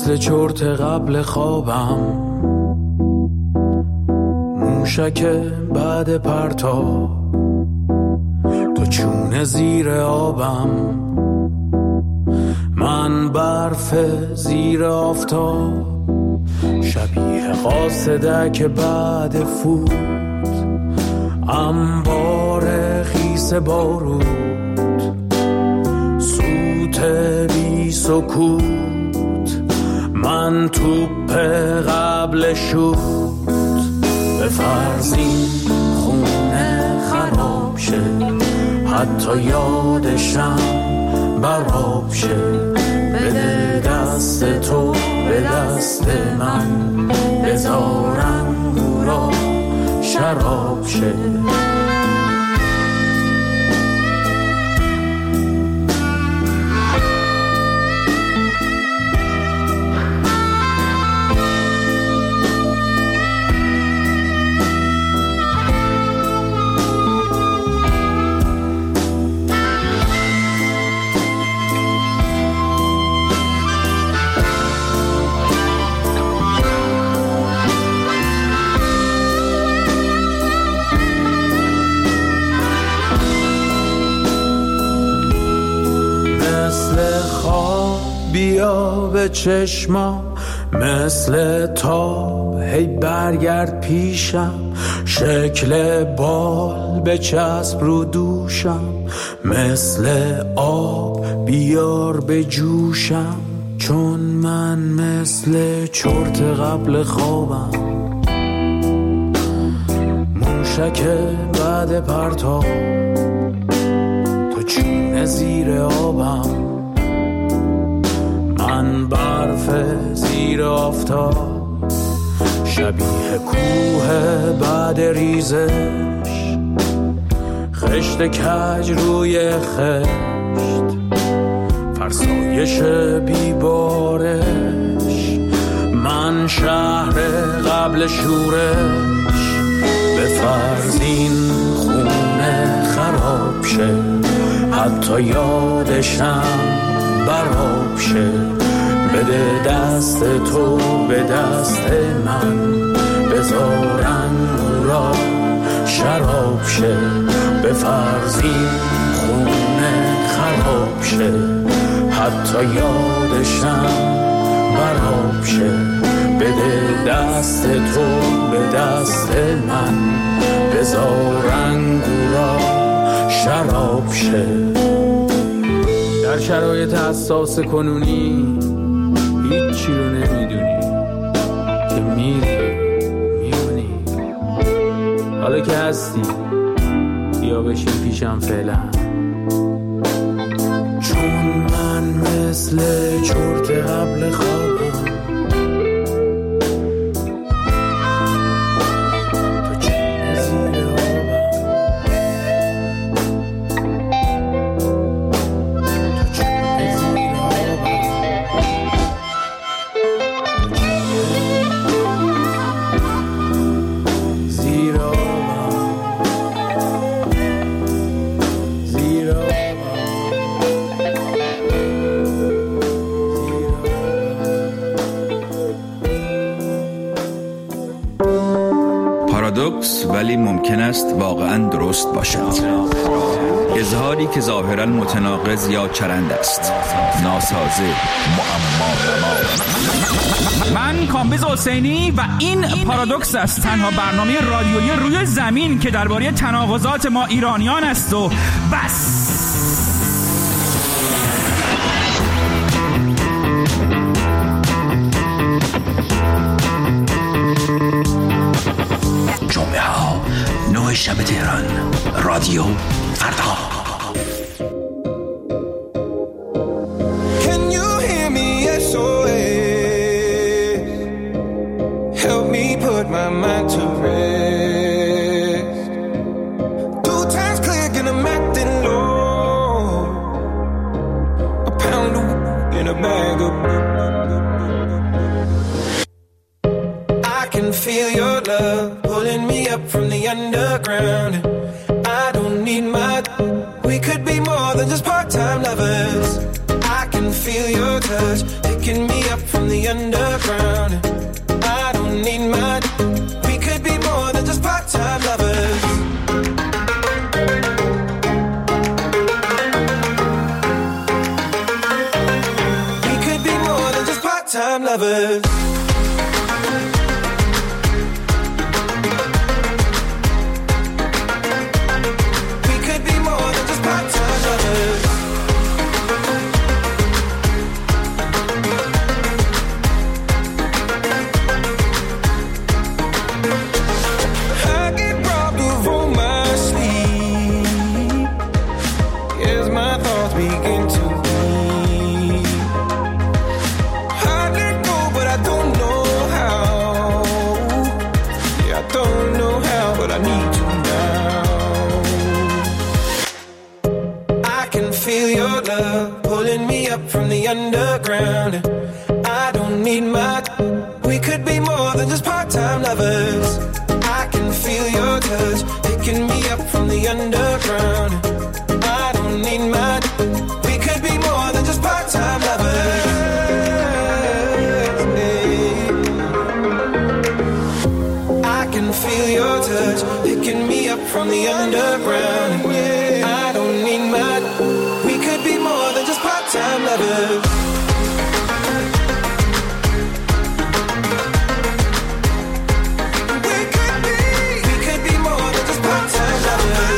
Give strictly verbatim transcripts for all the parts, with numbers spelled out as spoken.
مثل چرت قبل خوابم، موشک بعد پرتاب، تو چونه زیر آبم، من برف زیر آفتاب، شبیه قاصدک بعد فوت، انبار خیس بارود، سوت بی سکوت، من توپ قبل شوت، به فرضین خونه خراب شه، حتی یادشم براب شه، بده دست تو به دست من، بذارم گورا شراب شه. بیا به چشمم مثل تاب، هی برگرد پیشم، شکل بال به چسب رو دوشم، مثل آب بیار به جوشم، چون من مثل چرت قبل خوابم، موشک بعد پرتاب، تو چونه زیر آبم، من برف زیر آفتاب، شبیه کوه بعد ریزش، خشت کج روی خشت، فرسایش بیبارش، من شهر قبل شورش، به فرزین خونه خراب شه، حتی یادشم براب شه، بده دست تو به دست من، بذارن را شراب شه، به فرضین خونه خراب شه، حتی یادشم براب شه، بده دست تو به دست من، بذارن را شراب شه. در شرایط حساس کنونی هیچی رو نمیدونی که میری میمونی، حالا که هستی بیا بشین پیشم فعلا، چون من مثل چرت قبل خوابم، ولی ممکن است واقعاً درست باشد. اظهاری که ظاهراً متناقض یا چرند است، ناسازه، معما. من کامبیز حسینی و این پارادوکس است، تنها برنامه رادیویی روی زمین که درباره تناقضات ما ایرانیان است و بس. جمعه ها نه شب تهران، رادیو فردا. Can you hear me? S O S. Help me put my mind to rest. Two times click and I'm acting low. A pound of in a bag of. I can feel your love pulling me up from the underground. I don't need my. We could be more than just part-time lovers. I can feel your touch picking me up from the underground. I don't need much. We could be more than just part-time lovers. We could be more than just part-time lovers. From the underground, I don't need much. We could be more than just part-time lovers. I can feel your touch picking me up from the underground. I don't need much. We could be more than just part-time lovers. I can feel your touch picking me up from the underground. I don't need much. We could be more than just part-time lovers. We could be, we could be more than just part-time lovers.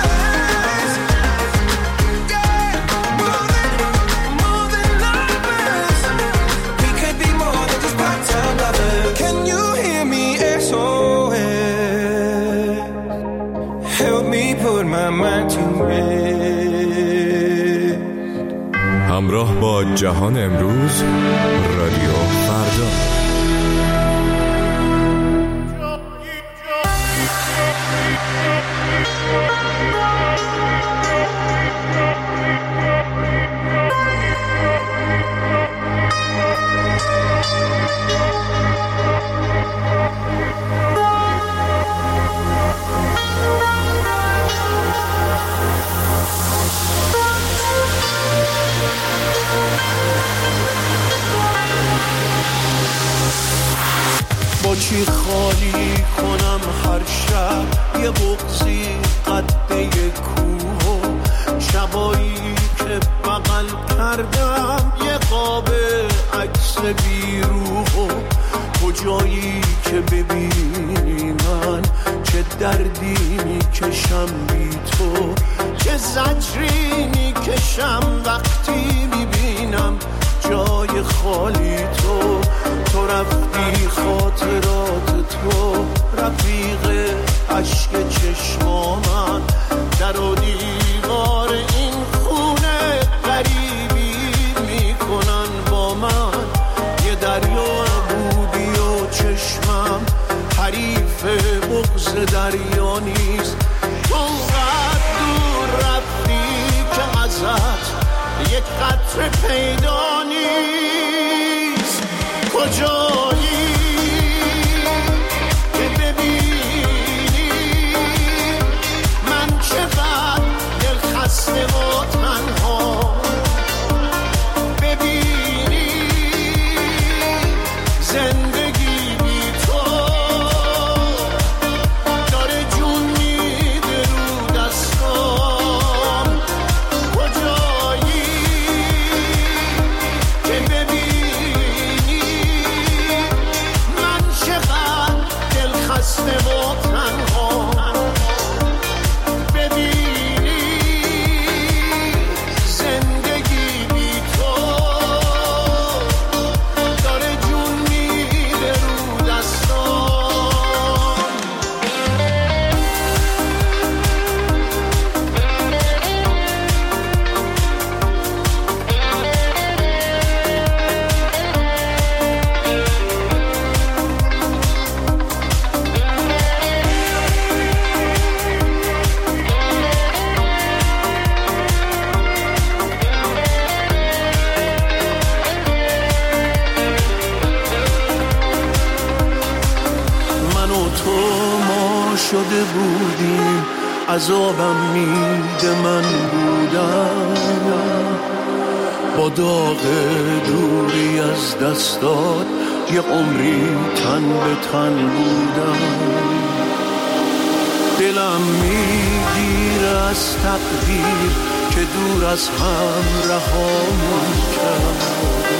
Yeah, more than, more than lovers. We could be more than just part-time lovers. Can you hear me? S O S. Help me put my mind to rest. همراه با جهان امروز، رادیو فردا. چی خالی کنم هر شب یه بغضی قده کوه، شبایی که بغل کردم یه قاب عکس بیروح، کجایی که ببینی من چه دردی میکشم بی تو، چه زجری میکشم وقتی میبینم جای خالی تو. تو رفتی خاطرات تو رفیق عشق چشمامن، در و دیوار این خونه غریبی میکنن با من، یه دریا بودی و چشمم حریف بغض دریا نیست. تو قد دور رفتی که ازت یک قطره پیدا نیست. کجایی که ببینی من چقدر دل خسته و تنها، ببینی زندگی بی تو داره جون میده رو دستام. کجایی که ببینی من چقدر دل خسته و تنها، ببینی زندگی بی تو داره جون میده رو دستام. من و تو ما شده بودیم، عذابم میده من بودم، با داغ دوری از دستات یه عمری تن به تن بودم. دلم میگیره از تقدیر که دور از هم رهامون کرد.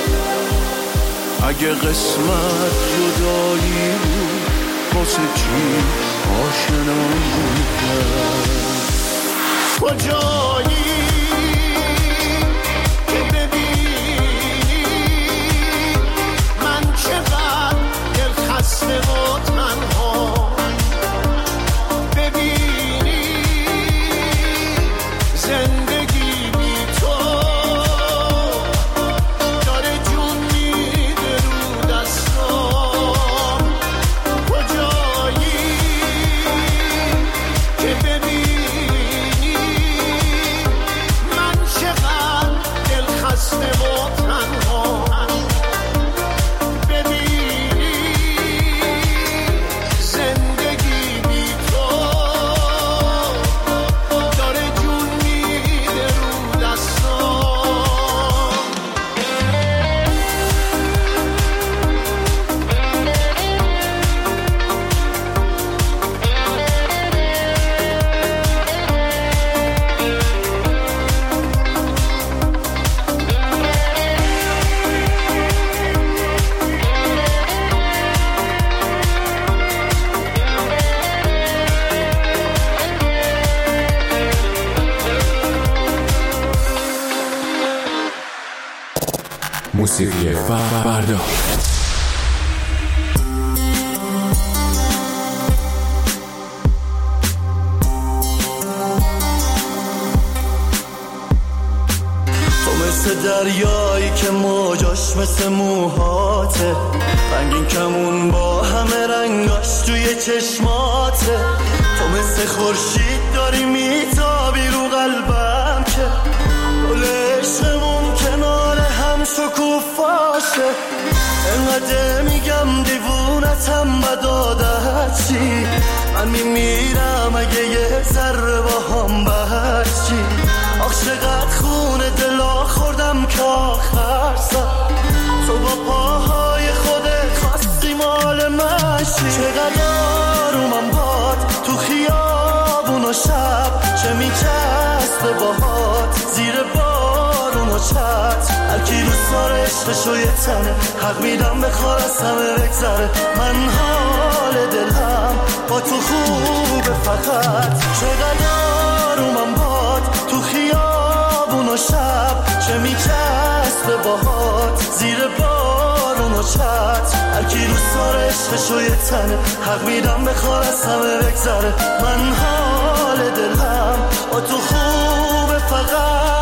اگه قسمت جدایی بود واسه چی آشنامون کرد؟ کجایی که ببینی من چقدر دل خسته و تنها، ببینی زندگی بی تو داره جون میده رو دستام. کجایی که ببینی من چقدر دل خسته و تنها، ببینی زندگی بی تو داره جون میده رو دستام. موسیقی فردا. دریایی که موجاش مثل موهاته، رنگین کمون با همه رنگاش توی چشماته. تو مثل خورشید داری میتابی رو قلبم که گل عشقمون کنار هم شکوفاشه. انقدر میگم دیوونتم بد عادت چی، من میمیرم اگه یه ذره با هم بچی. آخ چقدر خون دلا خوردم که آخر سر تو با پاهای خودت خواستی مال مشی. چقدر آرومم باد تو خیابون و شب، چه میچسبه باهات زیر بارون و چت. هرکی دوست داره عشقشو یه تنه، حق میدم بخوار از همه بگذره. من حال دلم با تو خوبه فقط. چقدر آرومم باد تو خیابون و شب، چه میچسبه باهات زیر بارون و چت. هرکی دوست داره عشقشو یه تنه، حق میدم بخوار از همه بگذره. من حال دلم با تو خوبه فقط.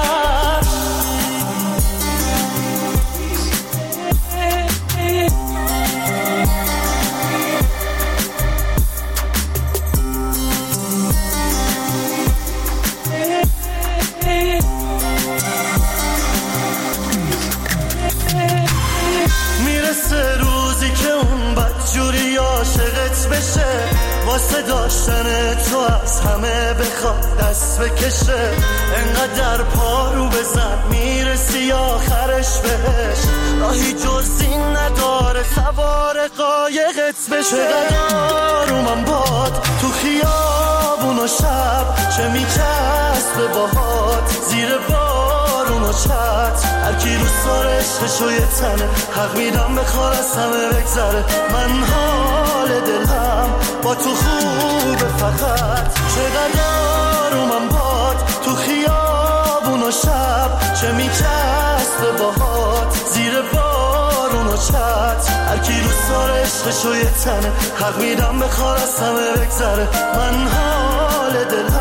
میرسه روزی که اون بدجوری عاشقت بشه، واسه داشتن تو از همه بخواد دست بکشه. انقدر پارو بزن میرسی آخرش بهش، راهی جز این نداره سوار قایقت بشه. چقدر آرومم باد تو خیابون و شب، چه میچسبه باهات زیر بارون و چت. هرکی دوست داره عشقشو یه تنه، حق میدم بخوار از همه بگذره. من حال دلم با تو خوبه فقط. چقدر آرومم باد تو خیابون و شب، چه میچسبه باهات زیر بارون و چت. هرکی دوست داره عشقشو یه تنه، حق میدم بخوار از همه بگذره. من حال دلم